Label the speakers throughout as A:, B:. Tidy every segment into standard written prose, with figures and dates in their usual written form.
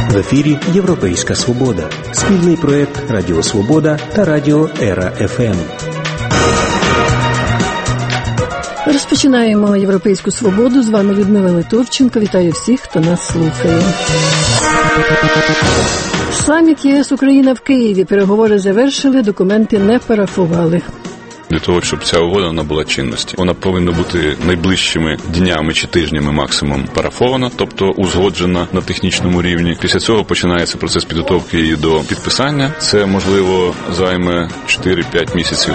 A: В ефірі «Європейська Свобода» – спільний проєкт Радіо Свобода та Радіо Ера ФМ.
B: Розпочинаємо «Європейську Свободу». З вами Людмила Литовченко. Вітаю всіх, хто нас слухає. Саміт ЄС-Україна в Києві. Переговори завершили, документи не парафували.
C: Для того, щоб ця угода набула чинності, вона повинна бути найближчими днями чи тижнями максимум парафована, тобто узгоджена на технічному рівні. Після цього починається процес підготовки її до підписання. Це, можливо, займе 4-5 місяців.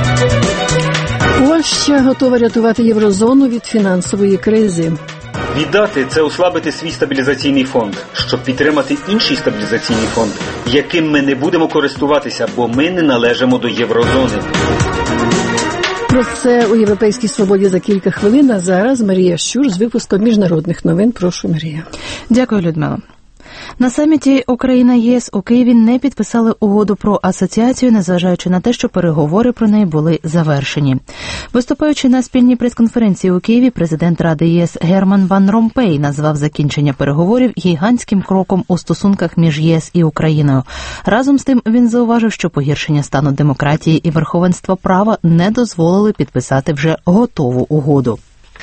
B: Польща готова рятувати єврозону від фінансової кризи.
D: Віддати – це ослабити свій стабілізаційний фонд, щоб підтримати інший стабілізаційний фонд, яким ми не будемо користуватися, бо ми не належимо до єврозони.
B: Про це у «Європейській Свободі» за кілька хвилин, а зараз Марія Щур з випуском міжнародних новин. Прошу, Марія.
E: Дякую, Людмила. На саміті Україна-ЄС у Києві не підписали угоду про асоціацію, незважаючи на те, що переговори про неї були завершені. Виступаючи на спільній прес-конференції у Києві, президент Ради ЄС Герман Ван Ромпей назвав закінчення переговорів гігантським кроком у стосунках між ЄС і Україною. Разом з тим він зауважив, що погіршення стану демократії і верховенства права не дозволили підписати вже готову угоду.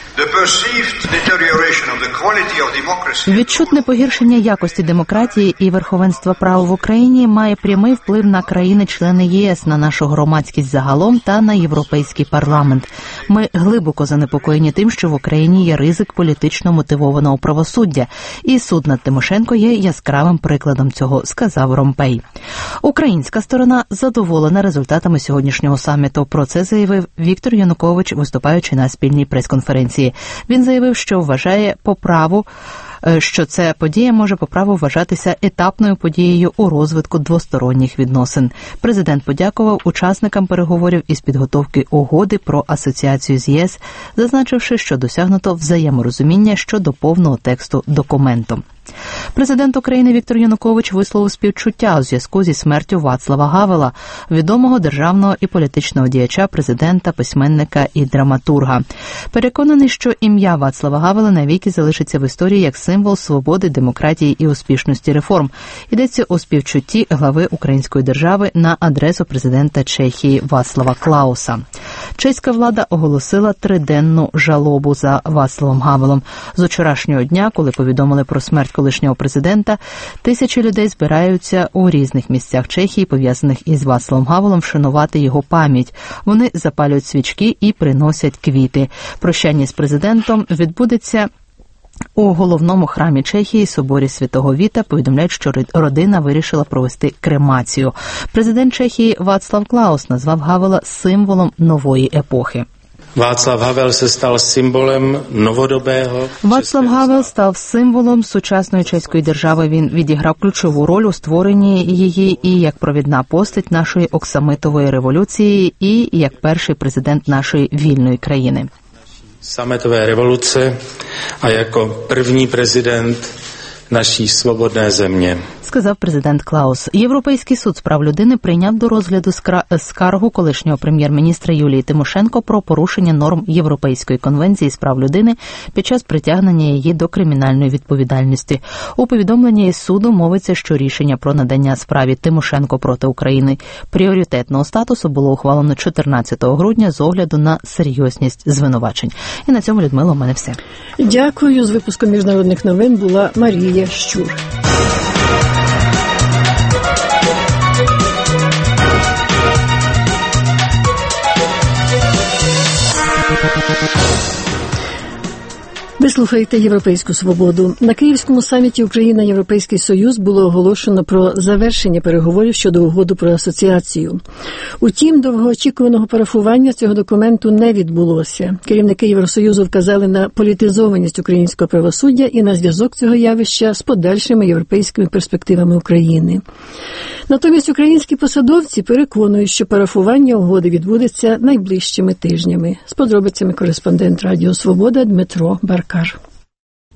E: Відчутне погіршення якості демократії і верховенства права в Україні має прямий вплив на країни-члени ЄС, на нашу громадськість загалом та на Європейський парламент. Ми глибоко занепокоєні тим, що в Україні є ризик політично мотивованого правосуддя, і суд над Тимошенко є яскравим прикладом цього, сказав Ромпей. Українська сторона задоволена результатами сьогоднішнього саміту. Про це заявив Віктор Янукович, виступаючи на спільній прес-конференції. Він заявив, що вважає що ця подія може по праву вважатися етапною подією у розвитку двосторонніх відносин. Президент подякував учасникам переговорів із підготовки угоди про асоціацію з ЄС, зазначивши, що досягнуто взаєморозуміння щодо повного тексту документу. Президент України Віктор Янукович висловив співчуття у зв'язку зі смертю Вацлава Гавела, відомого державного і політичного діяча, президента, письменника і драматурга. Переконаний, що ім'я Вацлава Гавела навіки залишиться в історії як символ свободи, демократії і успішності реформ. Йдеться у співчутті глави Української держави на адресу президента Чехії Вацлава Клауса. Чеська влада оголосила 3-денну жалобу за Вацлавом Гавелом. З вчорашнього дня, коли повідомили про смерть колишнього президента, тисячі людей збираються у різних місцях Чехії, пов'язаних із Вацлавом Гавелом, вшанувати його пам'ять. Вони запалюють свічки і приносять квіти. Прощання з президентом відбудеться у головному храмі Чехії, соборі Святого Віта. Повідомляють, що родина вирішила провести кремацію. Президент Чехії Вацлав Клаус назвав Гавела символом нової епохи.
F: Václav Havel se stal symbolem novodobého.
E: Вацлав Гавел став символом сучасної чеської держави. Він відіграв ключову роль у створенні її і як провідна постать нашої оксамитової революції, і як перший президент нашої вільної країни.
F: Sametové revoluce a jako první prezident naší svobodné země.
E: Сказав президент Клаус. Європейський суд з прав людини прийняв до розгляду скаргу колишнього прем'єр-міністра Юлії Тимошенко про порушення норм Європейської конвенції з прав людини під час притягнення її до кримінальної відповідальності. У повідомленні із суду мовиться, що рішення про надання справі Тимошенко проти України пріоритетного статусу було ухвалено 14 грудня з огляду на серйозність звинувачень. І на цьому, Людмила, у мене все.
B: Дякую. З випуском міжнародних новин була Марія Щур. Ви слухаєте «Європейську Свободу». На Київському саміті Україна-Європейський Союз було оголошено про завершення переговорів щодо угоди про асоціацію. Утім, довгоочікуваного парафування цього документу не відбулося. Керівники Євросоюзу вказали на політизованість українського правосуддя і на зв'язок цього явища з подальшими європейськими перспективами України. Натомість українські посадовці переконують, що парафування угоди відбудеться найближчими тижнями. З подробицями кореспондент Радіо Свобода Дмитро Баркар.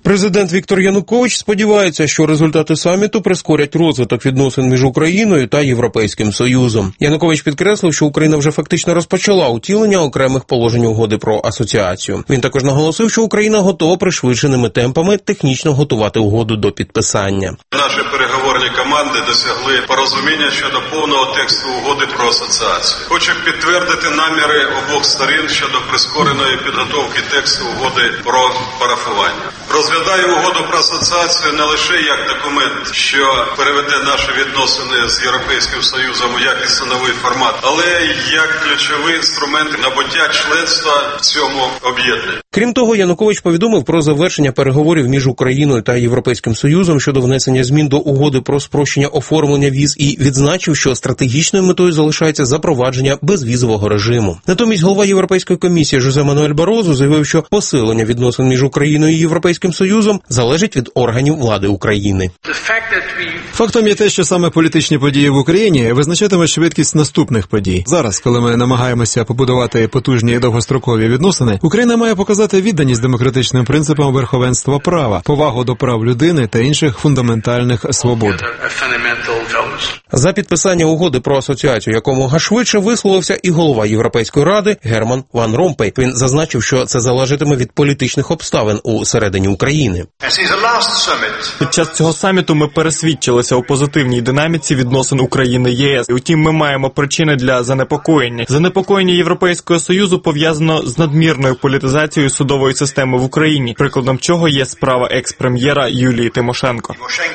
G: Президент Віктор Янукович сподівається, що результати саміту прискорять розвиток відносин між Україною та Європейським Союзом. Янукович підкреслив, що Україна вже фактично розпочала утілення окремих положень угоди про асоціацію. Він також наголосив, що Україна готова пришвидшеними темпами технічно готувати угоду до підписання.
H: Наші переговорні команди досягли порозуміння щодо повного тексту угоди про асоціацію. Хочу підтвердити наміри обох сторін щодо прискореної підготовки тексту угоди про парафування. Розглядаю угоду про асоціацію не лише як документ, що переведе наші відносини з Європейським Союзом у якісно новий формат, але як ключовий інструмент набуття членства в цьому об'єднанні.
G: Крім того, Янукович повідомив про завершення переговорів між Україною та Європейським Союзом щодо внесення змін до угоди про спрощення оформлення віз і відзначив, що стратегічною метою залишається запровадження безвізового режиму. Натомість голова Європейської комісії Жозе Мануель Барозу заявив, що посилення відносин між Україною і Європейським Союзом залежить від органів влади України.
I: Фактом є те, що саме політичні події в Україні визначатимуть швидкість наступних подій. Зараз, коли ми намагаємося побудувати потужні і довгострокові відносини, Україна має показати відданість демократичним принципам верховенства права, повагу до прав людини та інших фундаментальних свобод.
G: За підписання угоди про асоціацію якомога швидше висловився і голова Європейської ради Герман Ван Ромпей. Він зазначив, що це залежатиме від політичних обставин у середині України.
J: Під час цього саміту ми пересвідчилися у позитивній динаміці відносин України і ЄС. Утім, ми маємо причини для занепокоєння. Занепокоєння Європейського Союзу пов'язано з надмірною політизацією судової системи в Україні, прикладом чого є справа екс-прем'єра Юлії Тимошенко.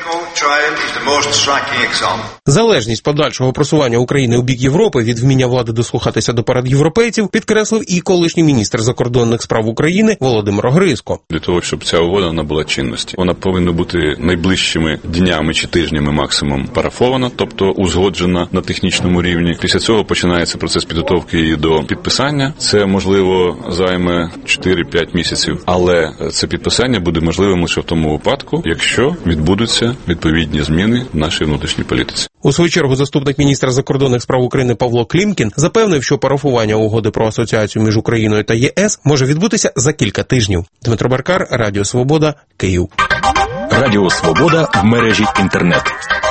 G: Залежність подальшого просування України у бік Європи від вміння влади дослухатися до порад європейців підкреслив і колишній міністр закордонних справ України Володимир Грицько.
C: Для того, щоб ця угода набула чинності, вона повинна бути найближчими днями чи тижнями максимум парафована, тобто узгоджена на технічному рівні. Після цього починається процес підготовки її до підписання. Це, можливо, займе 4-5 місяців, але це підписання буде можливим лише в тому випадку, якщо відбудуться відповідні зміни в нашій внутрішній політиці.
G: У свою чергу заступник міністра закордонних справ України Павло Клімкін запевнив, що парафування угоди про асоціацію між Україною та ЄС може відбутися за кілька тижнів. Дмитро Баркар, Радіо Свобода, Київ.
A: Радіо Свобода в мережі інтернет.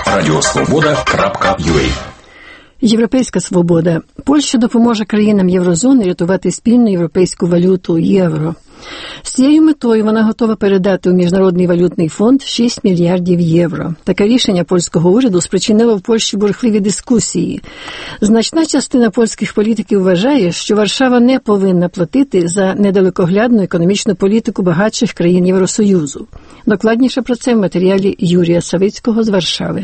A: radiosvoboda.ua.
B: Європейська свобода. Польща допоможе країнам Єврозони рятувати спільну європейську валюту – євро. З цією метою вона готова передати у Міжнародний валютний фонд 6 мільярдів євро. Таке рішення польського уряду спричинило в Польщі бурхливі дискусії. Значна частина польських політиків вважає, що Варшава не повинна платити за недалекоглядну економічну політику багатших країн Євросоюзу. Докладніше про це в матеріалі Юрія Савицького з Варшави.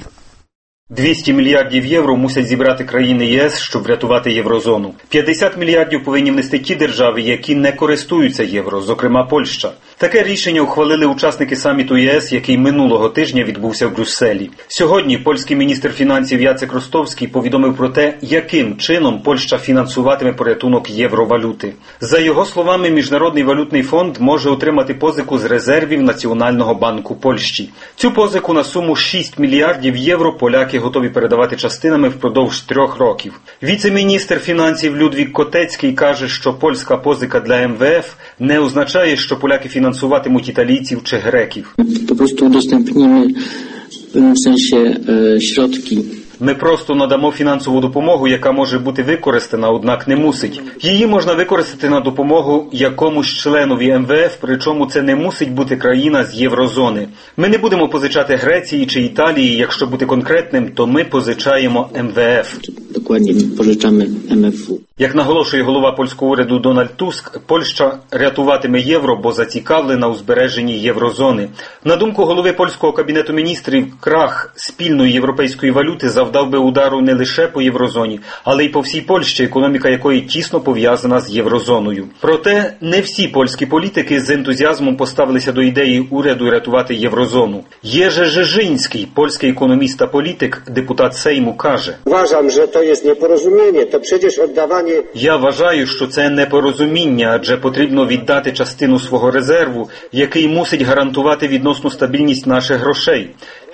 D: 200 мільярдів євро мусять зібрати країни ЄС, щоб врятувати єврозону. 50 мільярдів повинні внести ті держави, які не користуються євро, зокрема Польща. Таке рішення ухвалили учасники саміту ЄС, який минулого тижня відбувся в Брюсселі. Сьогодні польський міністр фінансів Яцек Ростовський повідомив про те, яким чином Польща фінансуватиме порятунок євровалюти. За його словами, Міжнародний валютний фонд може отримати позику з резервів Національного банку Польщі. Цю позику на суму 6 мільярдів євро поляки готові передавати частинами впродовж 3 років. Віце-міністр фінансів Людвік Котецький каже, що польська позика для МВФ не означає, що поляки фінансуватимуть італійців чи греків.
K: Просто удостępnimy w pewnym sensie środki.
D: Ми просто надамо фінансову допомогу, яка може бути використана, однак не мусить. Її можна використати на допомогу якомусь членові МВФ, причому це не мусить бути країна з єврозони. Ми не будемо позичати Греції чи Італії, якщо бути конкретним, то ми позичаємо МВФ.
K: Dokładnie, pożyczamy MFW.
D: Як наголошує голова польського уряду Дональд Туск, Польща рятуватиме євро, бо зацікавлена у збереженні єврозони. На думку голови польського кабінету міністрів, крах спільної європейської валюти завдав би удару не лише по єврозоні, але й по всій Польщі, економіка якої тісно пов'язана з єврозоною. Проте не всі польські політики з ентузіазмом поставилися до ідеї уряду рятувати єврозону. Єже Жижинський, польський економіст та політик, депутат Сейму, каже:
L: "Вважам, що це є непорозуміння, то przecież oddawanie.
D: Я вважаю, що це непорозуміння, адже потрібно віддати частину свого резерву, який мусить гарантувати відносну стабільність наших грошей.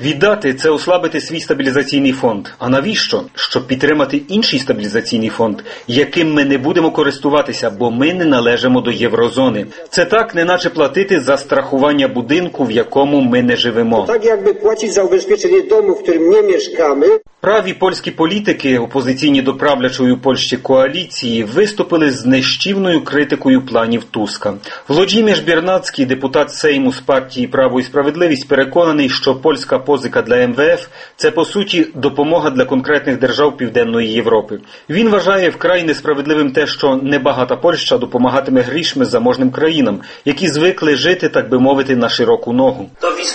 D: Віддати – це ослабити свій стабілізаційний фонд. А навіщо? Щоб підтримати інший стабілізаційний фонд, яким ми не будемо користуватися, бо ми не належимо до єврозони. Це так, неначе платити за страхування будинку, в якому ми не живемо.
L: Так, якби платити за убезпечення дому, в якому не мешкamy.
D: Праві польські політики, опозиційні до правлячої у Польщі коаліції, виступили з нищівною критикою планів Туска. Владимир Бірнацький, депутат Сейму з партії «Право і справедливість», переконаний, що польська позика для МВФ – це, по суті, допомога для конкретних держав Південної Європи. Він вважає вкрай несправедливим те, що небагата Польща допомагатиме грішми заможним країнам, які звикли жити, так би мовити, на широку ногу.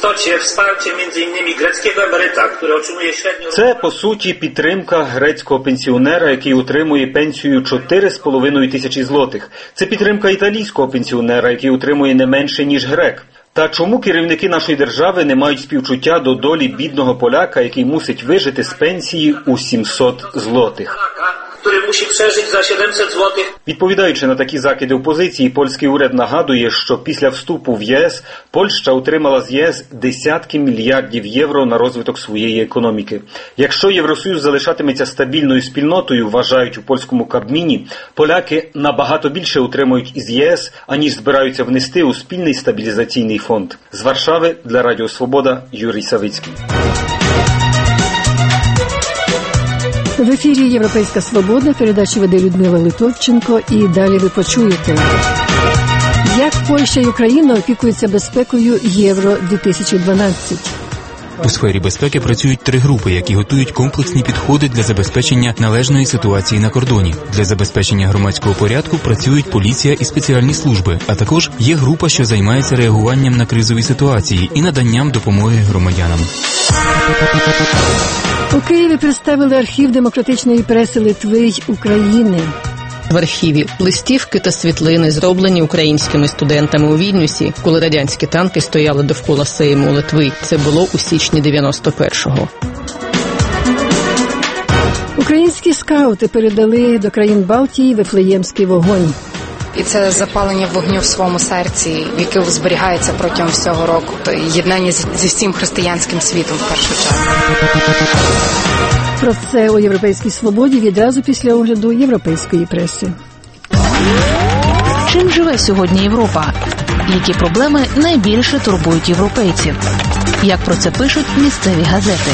D: Це, по суті, підтримка грецького пенсіонера, який отримує пенсію 4,5 тисячі злотих. Це підтримка італійського пенсіонера, який отримує не менше, ніж грек. Та чому керівники нашої держави не мають співчуття до долі бідного поляка, який мусить вижити з пенсії у 700 злотих?
M: Który musi przeżyć za 700 zł.
D: Відповідаючи на такі закиди опозиції, польський уряд нагадує, що після вступу в ЄС Польща отримала з ЄС десятки мільярдів євро на розвиток своєї економіки. Якщо Євросоюз залишатиметься стабільною спільнотою, вважають у польському Кабміні, поляки набагато більше отримують із ЄС, аніж збираються внести у спільний стабілізаційний фонд. З Варшави для Радіо Свобода Юрій Савицький.
B: В ефірі «Європейська свобода», передачу веде Людмила Литовченко, і далі ви почуєте, як Польща і Україна опікуються безпекою Євро-2012.
N: У сфері безпеки працюють 3 групи, які готують комплексні підходи для забезпечення належної ситуації на кордоні. Для забезпечення громадського порядку працюють поліція і спеціальні служби, а також є група, що займається реагуванням на кризові ситуації і наданням допомоги громадянам.
B: У Києві представили архів демократичної преси Литви й України.
O: В архіві листівки та світлини, зроблені українськими студентами у Вільнюсі, коли радянські танки стояли довкола Сейму Литви. Це було у січні 91-го.
B: Українські скаути передали до країн Балтії Вифлеємський вогонь.
P: І це запалення вогню в своєму серці, яке зберігається протягом всього року. Єднання зі всім християнським світом в першу чергу.
B: Про це у «Європейській свободі» відразу після огляду європейської преси.
E: Чим живе сьогодні Європа? Які проблеми найбільше турбують європейців? Як про це пишуть місцеві газети?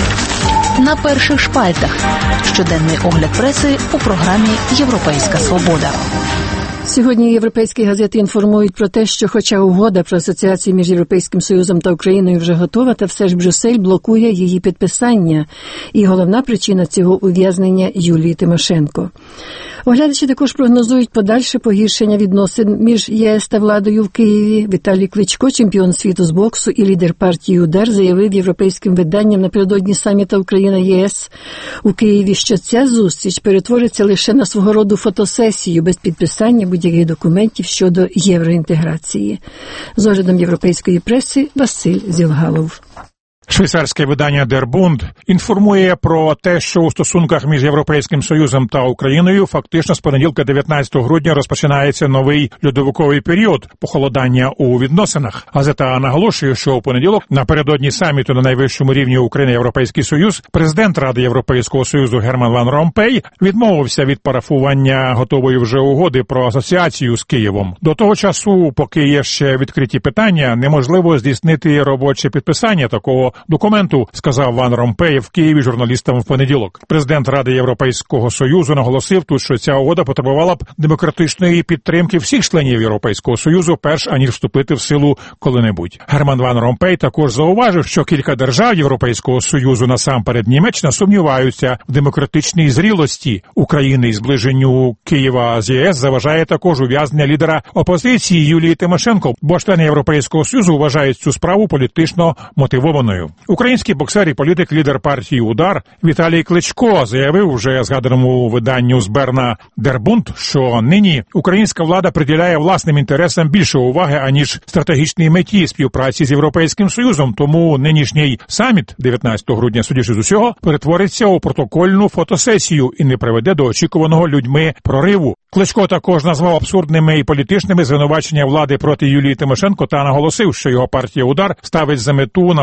E: На перших шпальтах. Щоденний огляд преси у програмі «Європейська свобода».
B: Сьогодні європейські газети інформують про те, що хоча угода про асоціацію між Європейським Союзом та Україною вже готова, та все ж Брюссель блокує її підписання. І головна причина цього ув'язнення Юлії Тимошенко. Оглядачі також прогнозують подальше погіршення відносин між ЄС та владою в Києві. Віталій Кличко, чемпіон світу з боксу і лідер партії «Удар», заявив європейським виданням напередодні саміту Україна-ЄС у Києві, що ця зустріч перетвориться лише на свого роду фотосесію без підписання будь-яких документів щодо євроінтеграції. З оглядом європейської преси Василь Зілгалов.
Q: Швейцарське видання Der Bund інформує про те, що у стосунках між Європейським Союзом та Україною фактично з понеділка 19 грудня розпочинається новий льодовиковий період похолодання у відносинах. Газета наголошує, що у понеділок напередодні саміту на найвищому рівні Україна-Європейський Союз президент Ради Європейського Союзу Герман Ван Ромпей відмовився від парафування готової вже угоди про асоціацію з Києвом. До того часу, поки є ще відкриті питання, неможливо здійснити робоче підписання такого документу, сказав Ван Ромпей в Києві журналістам в понеділок. Президент Ради Європейського Союзу наголосив тут, що ця угода потребувала б демократичної підтримки всіх членів Європейського Союзу, перш аніж вступити в силу коли-небудь. Герман Ван Ромпей також зауважив, що кілька держав Європейського Союзу, насамперед Німеччина, сумніваються в демократичній зрілості України і зближенню Києва з ЄС заважає також ув'язнення лідера опозиції Юлії Тимошенко, бо члени Європейського Союзу вважають цю справу політично мотивованою. Український боксер і політик, лідер партії «Удар» Віталій Кличко заявив вже згаданому виданню з Берна Der Bund, що нині українська влада приділяє власним інтересам більше уваги, аніж стратегічній меті співпраці з Європейським Союзом. Тому нинішній саміт 19 грудня, судячи з усього, перетвориться у протокольну фотосесію і не приведе до очікуваного людьми прориву. Кличко також назвав абсурдними і політичними звинувачення влади проти Юлії Тимошенко та наголосив, що його партія «Удар» ставить за мету наближення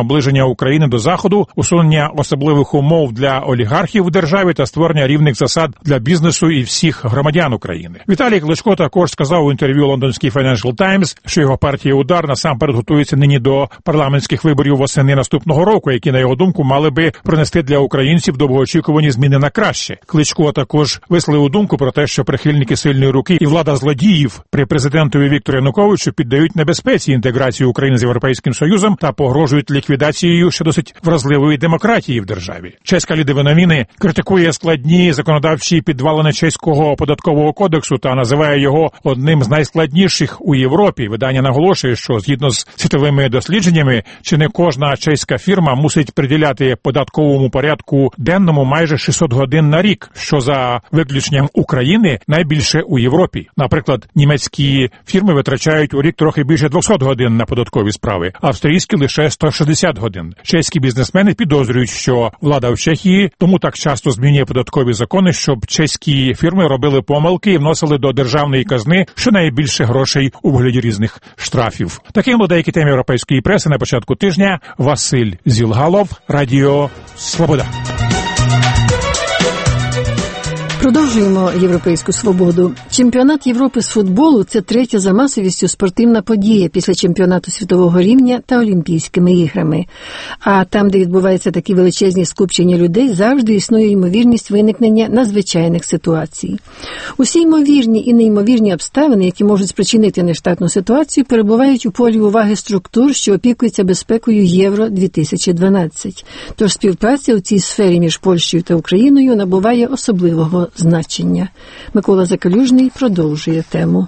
Q: України до Заходу, усунення особливих умов для олігархів в державі та створення рівних засад для бізнесу і всіх громадян України. Віталій Кличко також сказав у інтерв'ю лондонській Financial Times, що його партія «Удар» насамперед готується нині до парламентських виборів восени наступного року, які, на його думку, мали би принести для українців довгоочікувані зміни на краще. Кличко також висловив думку про те, що прихильники сильної руки і влада злодіїв при президентові Віктору Януковичу піддають небезпеці інтеграції України з Європейським Союзом та погрожують ліквідацією ще досить вразливої демократії в державі. Чеська Лідові новини критикує складні законодавчі підвалини чеського податкового кодексу та називає його одним з найскладніших у Європі. Видання наголошує, що згідно з світовими дослідженнями, чи не кожна чеська фірма мусить приділяти податковому порядку денному майже 600 годин на рік, що за виключенням України найбільше у Європі. Наприклад, німецькі фірми витрачають у рік трохи більше 200 годин на податкові справи, австрійські лише 160 годин. Чеські бізнесмени підозрюють, що влада в Чехії тому так часто змінює податкові закони, щоб чеські фірми робили помилки і вносили до державної казни щонайбільше грошей у вигляді різних штрафів. Таким були деякі теми європейської преси на початку тижня. Василь Зілгалов, Радіо Свобода.
B: Продовжуємо європейську свободу. Чемпіонат Європи з футболу – це третя за масовістю спортивна подія після чемпіонату світового рівня та Олімпійськими іграми. А там, де відбуваються такі величезні скупчення людей, завжди існує ймовірність виникнення надзвичайних ситуацій. Усі ймовірні і неймовірні обставини, які можуть спричинити нештатну ситуацію, перебувають у полі уваги структур, що опікуються безпекою Євро-2012. Тож співпраця у цій сфері між Польщею та Україною набуває особливого значення. Микола Закалюжний продовжує тему.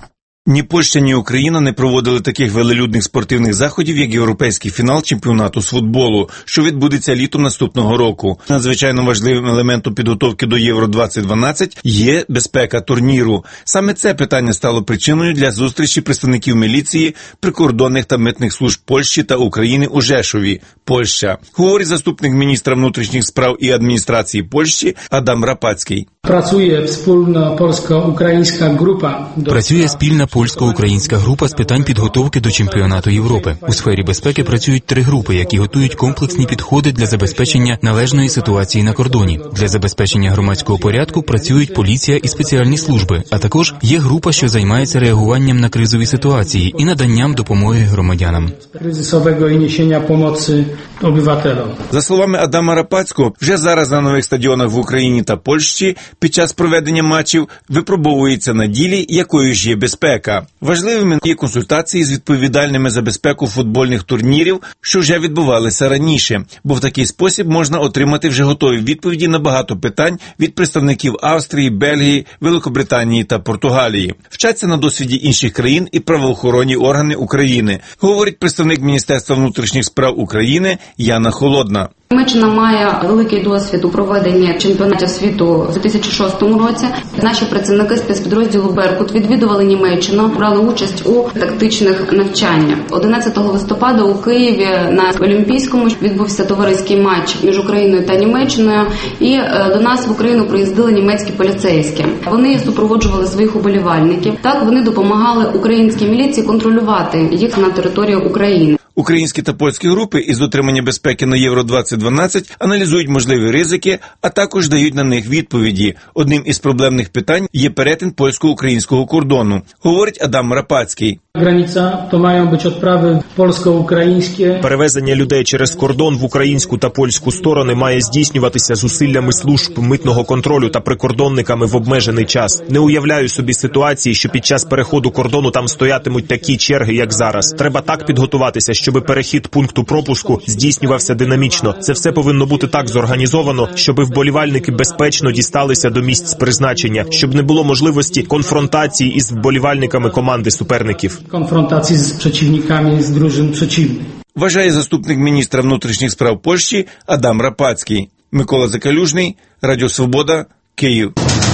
R: Ні Польща, ні Україна не проводили таких велелюдних спортивних заходів, як європейський фінал чемпіонату з футболу, що відбудеться літом наступного року. Надзвичайно важливим елементом підготовки до Євро-2012 є безпека турніру. Саме це питання стало причиною для зустрічі представників міліції, прикордонних та митних служб Польщі та України у Жешові, Польща. Говорить заступник міністра внутрішніх справ і адміністрації Польщі Адам Рапацький.
S: Працює спільна польсько-українська група.
N: Працює спільна польсько-українська група з питань підготовки до чемпіонату Європи. У сфері безпеки працюють 3 групи, які готують комплексні підходи для забезпечення належної ситуації на кордоні. Для забезпечення громадського порядку працюють поліція і спеціальні служби, а також є група, що займається реагуванням на кризові ситуації і наданням допомоги громадянам.
S: Кризисового і несення допомоги обивателям.
R: За словами Адама Рапацького, вже зараз на нових стадіонах в Україні та Польщі під час проведення матчів випробовується на ділі, якою ж є безпека. Важливими є консультації з відповідальними за безпеку футбольних турнірів, що вже відбувалися раніше, бо в такий спосіб можна отримати вже готові відповіді на багато питань від представників Австрії, Бельгії, Великобританії та Португалії. Вчаться на досвіді інших країн і правоохоронні органи України, говорить представник Міністерства внутрішніх справ України Яна Холодна.
T: Німеччина має великий досвід у проведенні чемпіонатів світу у 2006 році. Наші працівники спецпідрозділу «Беркут» відвідували Німеччину, брали участь у тактичних навчаннях. 11 листопада у Києві на Олімпійському відбувся товариський матч між Україною та Німеччиною, і до нас в Україну приїздили німецькі поліцейські. Вони супроводжували своїх уболівальників. Так вони допомагали українській міліції контролювати їх на території України.
R: Українські та польські групи із дотримання безпеки на Євро-2012 аналізують можливі ризики, а також дають на них відповіді. Одним із проблемних питань є перетин польсько-українського кордону, говорить Адам Рапацький.
S: Границя, то мають бути відправи польсько-українські.
U: Перевезення людей через кордон в українську та польську сторони має здійснюватися зусиллями служб митного контролю та прикордонниками в обмежений час. Не уявляю собі ситуації, що під час переходу кордону там стоятимуть такі черги, як зараз. Треба так підготуватися, щоб перехід пункту пропуску здійснювався динамічно. Це все повинно бути так зорганізовано, щоб вболівальники безпечно дісталися до місць призначення, щоб не було можливості конфронтації із вболівальниками команди суперників.
S: Конфронтації з противниками з дружин противних.
R: Вважає заступник міністра внутрішніх справ Польщі Адам Рапацький. Микола Закалюжний, Радіо Свобода, Київ.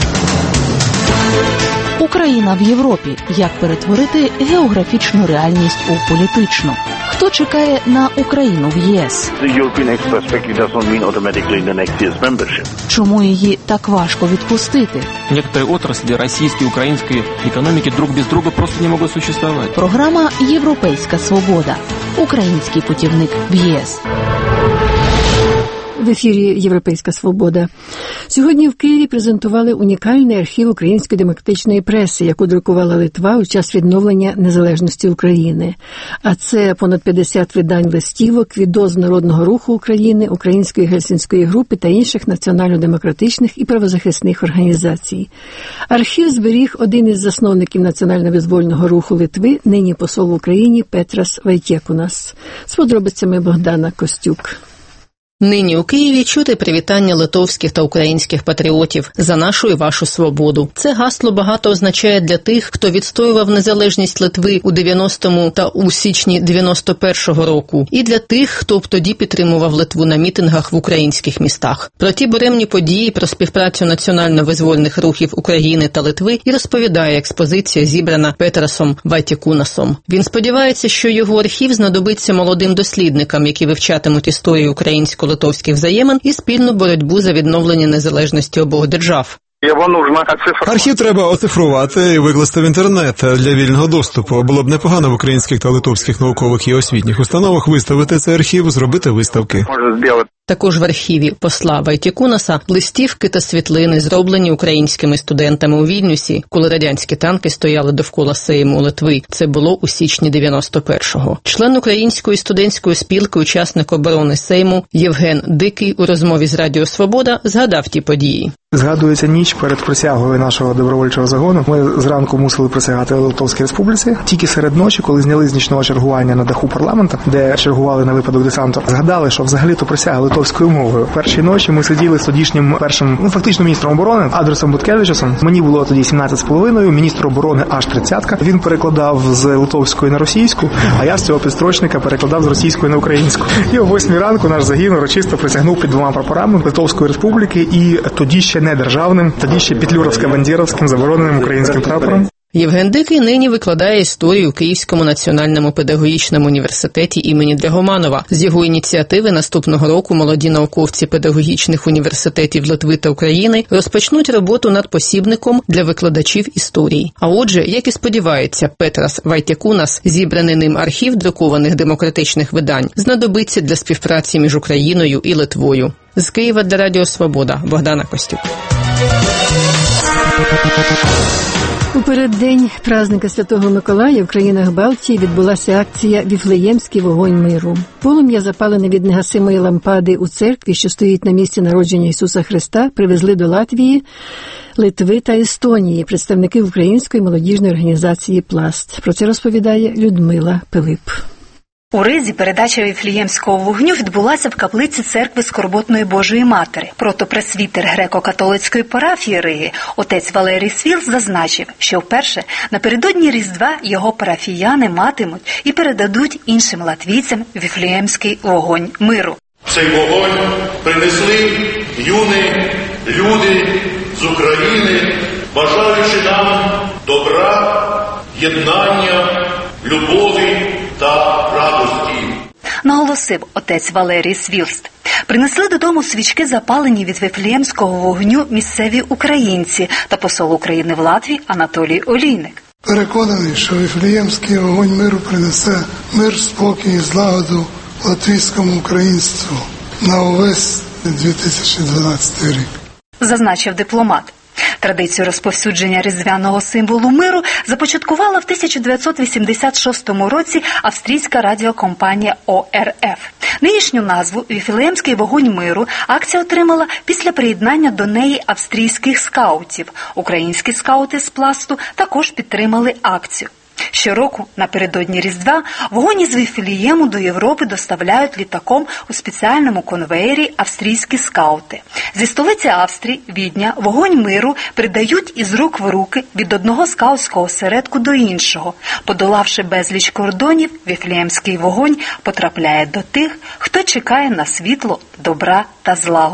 E: Україна в Європі. Як перетворити географічну реальність у політичну? Хто чекає на Україну в ЄС? Чому її так важко відпустити?
V: Некоторые отрасли российской и украинской экономики друг без друга просто не могут существовать.
E: Програма «Європейська свобода». Український путівник в ЄС.
B: В ефірі «Європейська свобода». Сьогодні в Києві презентували унікальний архів української демократичної преси, яку друкувала Литва у час відновлення незалежності України. А це понад 50 видань листівок, відоз Народного руху України, Української гельсінської групи та інших національно-демократичних і правозахисних організацій. Архів зберіг один із засновників національно-визвольного руху Литви, нині посол в Україні Петрас Вайтєкунас. З подробицями Богдана Костюк.
O: Нині у Києві чути привітання литовських та українських патріотів за нашу і вашу свободу. Це гасло багато означає для тих, хто відстоював незалежність Литви у 90-му та у січні 91-го року, і для тих, хто б тоді підтримував Литву на мітингах в українських містах. Про ті буремні події, про співпрацю національно-визвольних рухів України та Литви і розповідає експозиція, зібрана Петрасом Вайтєкунасом. Він сподівається, що його архів знадобиться молодим дослідникам, які вивчатимуть історію українсько-литовських взаємин і спільну боротьбу за відновлення незалежності обох держав.
I: Архів треба оцифрувати і викласти в інтернет для вільного доступу. Було б непогано в українських та литовських наукових і освітніх установах виставити цей архів, зробити виставки.
O: Також в архіві посла Вайтєкунаса листівки та світлини, зроблені українськими студентами у Вільнюсі, коли радянські танки стояли довкола Сейму Литви. Це було у січні 91-го. Член Української студентської спілки, учасник оборони Сейму Євген Дикий у розмові з Радіо Свобода згадав ті події.
F: Згадується ніч перед присягою нашого добровольчого загону. Ми зранку мусили присягати Литовській Республіці. Тільки серед ночі, коли зняли з нічного чергування на даху парламенту, де чергували на випадок десанту, згадали, що взагалі-то присяга литовською мовою. Першій ночі ми сиділи з тодішнім першим, фактично міністром оборони Адресом Буткевичусом. Мені було тоді 17,5, міністр оборони аж 30. Він перекладав з литовської на російську, а я з цього підстрочника перекладав з російської на українську. І о 8 ранку наш загін урочисто присягнув під двома прапорами Литовської Республіки і тоді ще не державним, тоді ще петлюровсько-бандєровським забороненим українським прапором.
O: Євген Дикий нині викладає історію у Київському національному педагогічному університеті імені Драгоманова. З його ініціативи наступного року молоді науковці педагогічних університетів Литви та України розпочнуть роботу над посібником для викладачів історії. А отже, як і сподівається Петрас Вайтєкунас, зібраний ним архів друкованих демократичних видань знадобиться для співпраці між Україною і Литвою. З Києва для Радіо Свобода, Богдана Костюк.
B: У переддень праздника Святого Миколая в країнах Балтії відбулася акція «Віфлеємський вогонь миру». Полум'я, запалене від негасимої лампади у церкві, що стоїть на місці народження Ісуса Христа, привезли до Латвії, Литви та Естонії представники української молодіжної організації «Пласт». Про це розповідає Людмила Пилип.
H: У Ризі передача Віфлеємського вогню відбулася в каплиці церкви Скорботної Божої Матері. Протопресвітер греко-католицької парафії Риги отець Валерій Свілс зазначив, що вперше напередодні Різдва його парафіяни матимуть і передадуть іншим латвійцям Віфлеємський вогонь миру.
W: Цей вогонь принесли юні люди з України, бажаючи нам добра, єднання, любові та радості.
H: Наголосив отець Валерій Свілст. Принесли додому свічки, запалені від Віфлеємського вогню місцеві українці та посол України в Латвії Анатолій Олійник.
X: Переконаний, що Віфлеємський вогонь миру принесе мир, спокій і злагоду латвійському українству на увесь 2012 рік.
H: Зазначив дипломат. Традицію розповсюдження різдвяного символу миру започаткувала в 1986 році австрійська радіокомпанія ОРФ. Нинішню назву «Віфлеємський вогонь миру» акція отримала після приєднання до неї австрійських скаутів. Українські скаути з Пласту також підтримали акцію. Щороку, напередодні Різдва, вогонь із Віфлеєму до Європи доставляють літаком у спеціальному конвеєрі австрійські скаути. Зі столиці Австрії, Відня, вогонь миру передають із рук в руки від одного скаутського осередку до іншого. Подолавши безліч кордонів, Віфлеємський вогонь потрапляє до тих, хто чекає на світло, добра та злагоди.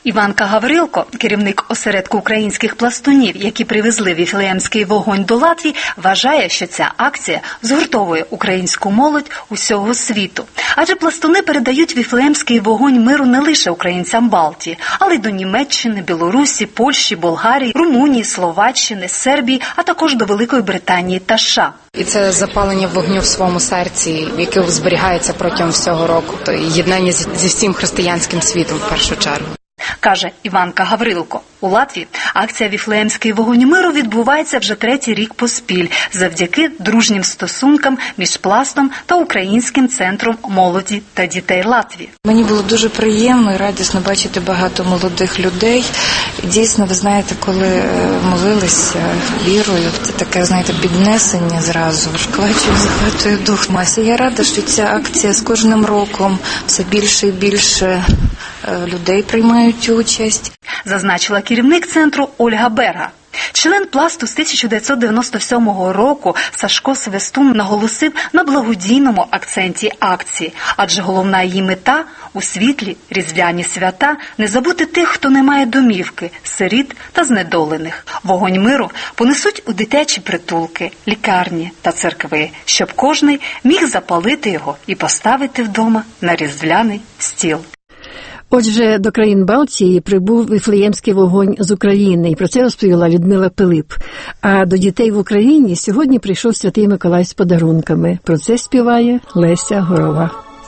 H: Іванка Гаврилко, керівник осередку українських пластунів, які привезли Віфлеємський вогонь до Латвії, вважає, що ця акція згуртовує українську молодь усього світу. Адже пластуни передають Віфлеємський вогонь миру не лише українцям Балтії, але й до Німеччини, Білорусі, Польщі, Болгарії, Румунії, Словаччини, Сербії, а також до Великої Британії та США.
P: І це запалення вогню в своєму серці, яке зберігається протягом всього року. То єднання зі всім християнським світом в першу чергу.
H: Каже Іванка Гаврилко. У Латвії акція «Віфлеємський вогонь миру» відбувається вже 3-й рік поспіль завдяки дружнім стосункам між Пластом та Українським центром молоді та дітей Латвії.
A: Мені було дуже приємно і радісно бачити багато молодих людей. І дійсно, ви знаєте, коли молилися вірою, це таке, знаєте, піднесення зразу, шквачує, захватує дух. Я рада, що ця акція з кожним роком все більше і більше людей приймають участь.
H: Зазначила керівник центру Ольга Берга. Член Пласту з 1997 року Сашко Свистун наголосив на благодійному акценті акції, адже головна її мета – у світлі різдвяні свята не забути тих, хто не має домівки, сиріт та знедолених. Вогонь миру понесуть у дитячі притулки, лікарні та церкви, щоб кожний міг запалити його і поставити вдома на різдвяний стіл.
B: Отже, до країн Балтії прибув Віфлеємський вогонь з України, і про це розповіла Людмила Пилип. А до дітей в Україні сьогодні прийшов Святий Миколай з подарунками. Про це співає Леся Горова.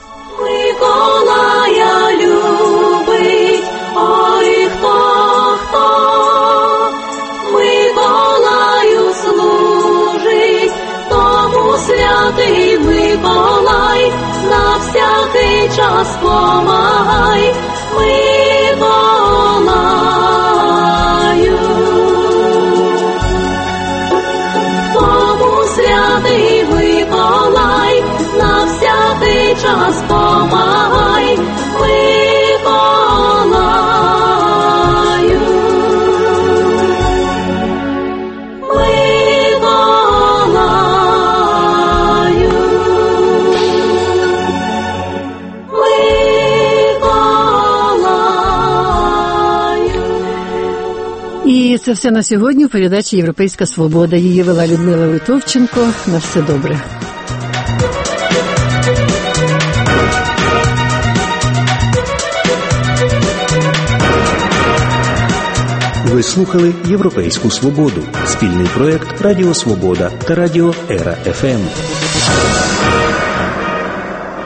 C: Миколая любить, ой, хто, Миколаю служить, тому святий Миколай на всякий час помагай. Миколаю, тому святий Миколай на всякий час помагай. Миколаю, Миколаю.
B: І це все на сьогодні у передачі «Європейська свобода». Її вела Людмила Литовченко. На все добре.
G: Ви слухали «Європейську свободу» – спільний проєкт Радіо Свобода та Радіо Ера ФМ.